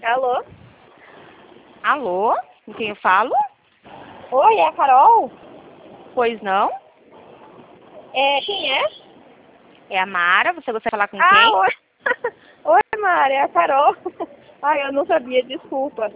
Alô? Alô? Com quem eu falo? Oi, é a Carol? Pois não? Quem é? É a Mara. Você gostaria de falar com Ah, quem? oi. Oi, Mara, é a Carol. Ai, eu não sabia, desculpa.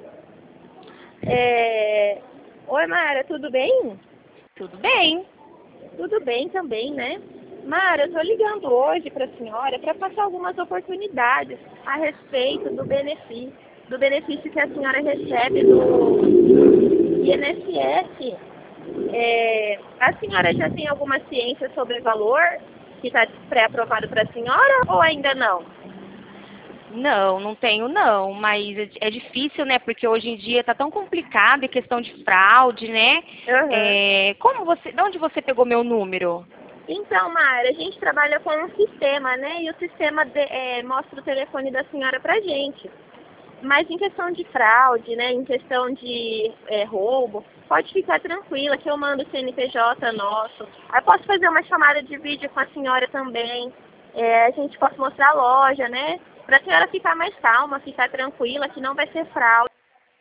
Oi, Mara, tudo bem? Tudo bem. Tudo bem também, né? Mara, eu tô ligando hoje para a senhora para passar algumas oportunidades a respeito do benefício que a senhora recebe do INSS. A senhora já tem alguma ciência sobre o valor que está pré-aprovado para a senhora ou ainda não? Não, não tenho não, mas é difícil, né? Porque hoje em dia tá tão complicado em questão de fraude, né? Aham. De onde você pegou meu número? Então, Mara, a gente trabalha com um sistema, né? E o sistema mostra o telefone da senhora pra gente. Mas em questão de fraude, né? Em questão de roubo, pode ficar tranquila que eu mando o CNPJ nosso. Aí posso fazer uma chamada de vídeo com a senhora também. A gente pode mostrar a loja, né? Pra senhora ficar mais calma, ficar tranquila, que não vai ser fraude.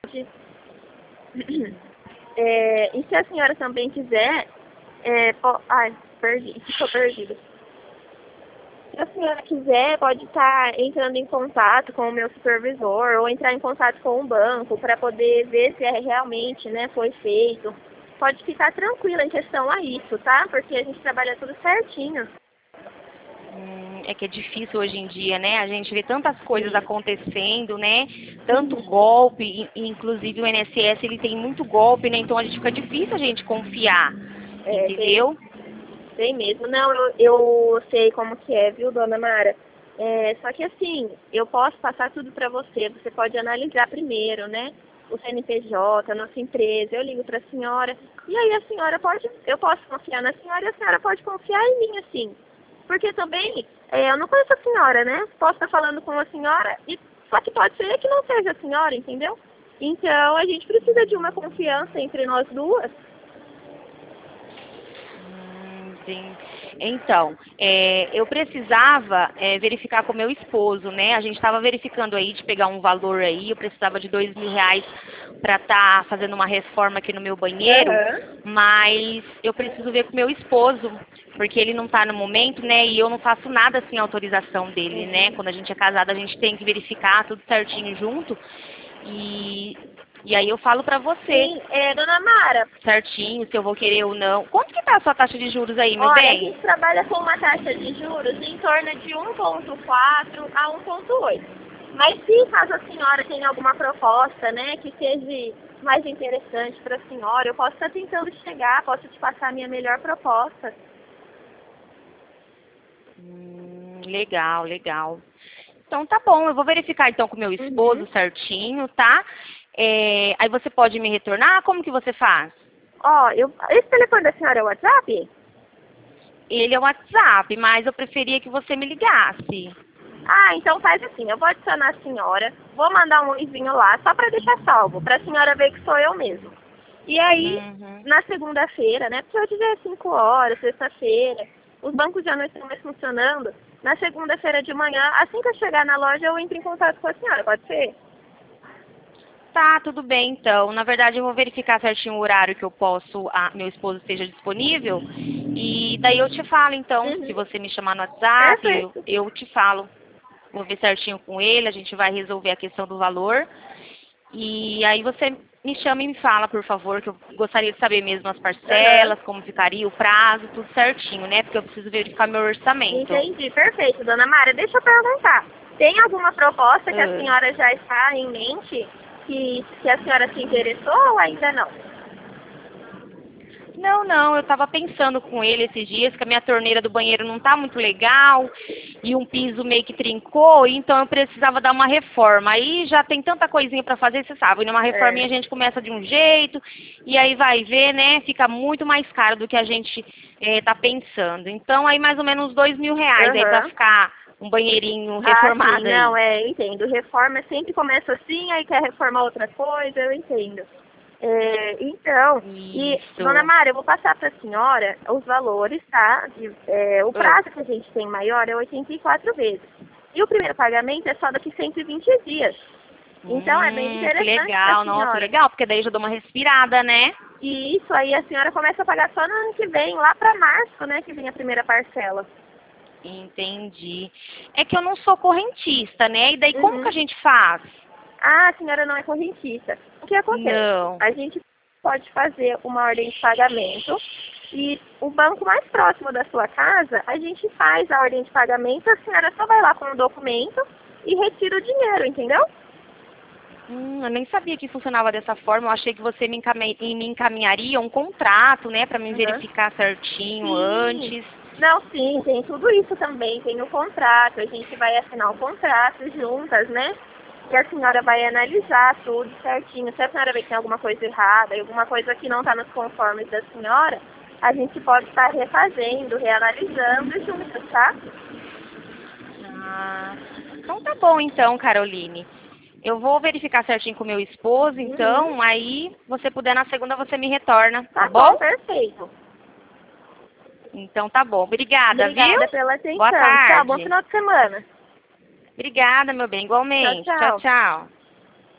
E se a senhora também quiser, ai, ficou perdida. Se a senhora quiser, pode estar entrando em contato com o meu supervisor ou entrar em contato com o banco para poder ver se realmente, né, foi feito. Pode ficar tranquila em questão a isso, tá? Porque a gente trabalha tudo certinho. É que é difícil hoje em dia, né? A gente vê tantas coisas Sim. acontecendo, né? Tanto golpe, inclusive o INSS ele tem muito golpe, né? Então a gente fica difícil a gente confiar, Tem, entendeu? tem mesmo. Não, eu sei como que é, viu, dona Mara? Só que assim, eu posso passar tudo para você. Você pode analisar primeiro, né? O CNPJ, a nossa empresa. Eu ligo para a senhora. E aí a senhora pode, eu posso confiar na senhora e a senhora pode confiar em mim, assim. Porque também, eu não conheço a senhora, né? Posso estar falando com a senhora, só que pode ser que não seja a senhora, entendeu? Então, a gente precisa de uma confiança entre nós duas. Sim. Então, eu precisava verificar com meu esposo, né? A gente estava verificando aí de pegar um valor aí, eu precisava de R$ 2.000 para estar fazendo uma reforma aqui no meu banheiro, Aham. mas eu preciso ver com meu esposo, porque ele não está no momento, né? E eu não faço nada sem autorização dele, né? Quando a gente é casado, a gente tem que verificar tudo certinho junto. E, e aí eu falo pra você Sim, dona Mara, certinho se eu vou querer ou não. Quanto que tá a sua taxa de juros aí, meu olha, a bem? gente trabalha com uma taxa de juros em torno de 1,4 a 1,8. Mas se caso a senhora tenha alguma proposta, né, que seja mais interessante para a senhora, eu posso estar tentando chegar, posso te passar a minha melhor proposta. Legal, legal. Então tá bom, eu vou verificar então com meu esposo Uhum. certinho, tá? Aí você pode me retornar? Como que você faz? Ó, esse telefone da senhora é o WhatsApp? Ele é o WhatsApp, mas eu preferia que você me ligasse. Ah, então faz assim, eu vou adicionar a senhora, vou mandar um oizinho lá, só para deixar salvo, para a senhora ver que sou eu mesmo. E aí, Uhum. na segunda-feira, né, porque hoje já é 5 horas, sexta-feira, os bancos já não estão mais funcionando, na segunda-feira de manhã, assim que eu chegar na loja, eu entro em contato com a senhora, pode ser? Tá, tudo bem então. Na verdade, eu vou verificar certinho o horário que eu posso, meu esposo esteja disponível. E daí eu te falo então, se Uhum. você me chamar no WhatsApp, Perfeito. eu te falo. Vou ver certinho com ele, a gente vai resolver a questão do valor. E aí você me chama e me fala, por favor, que eu gostaria de saber mesmo as Aham. parcelas, como ficaria o prazo, tudo certinho, né? Porque eu preciso verificar meu orçamento. Entendi, perfeito, dona Mara. Deixa eu perguntar. Tem alguma proposta que a Ah. senhora já está em mente que a senhora se interessou ou ainda não? Não, não, eu tava pensando com ele esses dias que a minha torneira do banheiro não tá muito legal e um piso meio que trincou, então eu precisava dar uma reforma. Aí já tem tanta coisinha pra fazer, você sabe, numa reforminha a gente começa de um jeito e aí vai ver, né, fica muito mais caro do que a gente tá pensando. Então aí mais ou menos R$ 2.000 aí pra Aham. ficar um banheirinho Ah, sim, reformado não, aí. eu entendo. Reforma sempre começa assim, aí quer reformar outra coisa, eu entendo. Então, e, dona Isso. Mara, eu vou passar para a senhora os valores, tá? O Ah, prazo que a gente tem maior é 84 vezes. E o primeiro pagamento é só daqui 120 dias. Então é bem interessante Que pra legal, senhora. nossa, legal, porque daí já dou uma respirada, né? E isso aí a senhora começa a pagar só no ano que vem, lá para março, né, que vem a primeira parcela. Entendi. É que eu não sou correntista, né? E daí como que a gente faz? Ah, a senhora não é correntista. O que acontece? Não. A gente pode fazer uma ordem de pagamento e o banco mais próximo da sua casa, a gente faz a ordem de pagamento, a senhora só vai lá com o documento e retira o dinheiro, entendeu? Eu nem sabia que funcionava dessa forma. Eu achei que você me encaminharia um contrato, né, para me verificar certinho antes. Não, sim, tem tudo isso também. Tem o contrato, a gente vai assinar o contrato juntas, né? E a senhora vai analisar tudo certinho. Se a senhora vê que tem alguma coisa errada, alguma coisa que não está nos conformes da senhora, a gente pode estar refazendo, reanalisando juntas, tá? Ah, então tá bom então, Caroline. Eu vou verificar certinho com o meu esposo, então, aí, você puder na segunda, você me retorna, tá bom? Perfeito. Então tá bom. Obrigada, Obrigada viu? pela atenção. Boa tarde. Tchau, bom final de semana. Obrigada, meu bem, igualmente. Tchau, tchau. Tchau, tchau.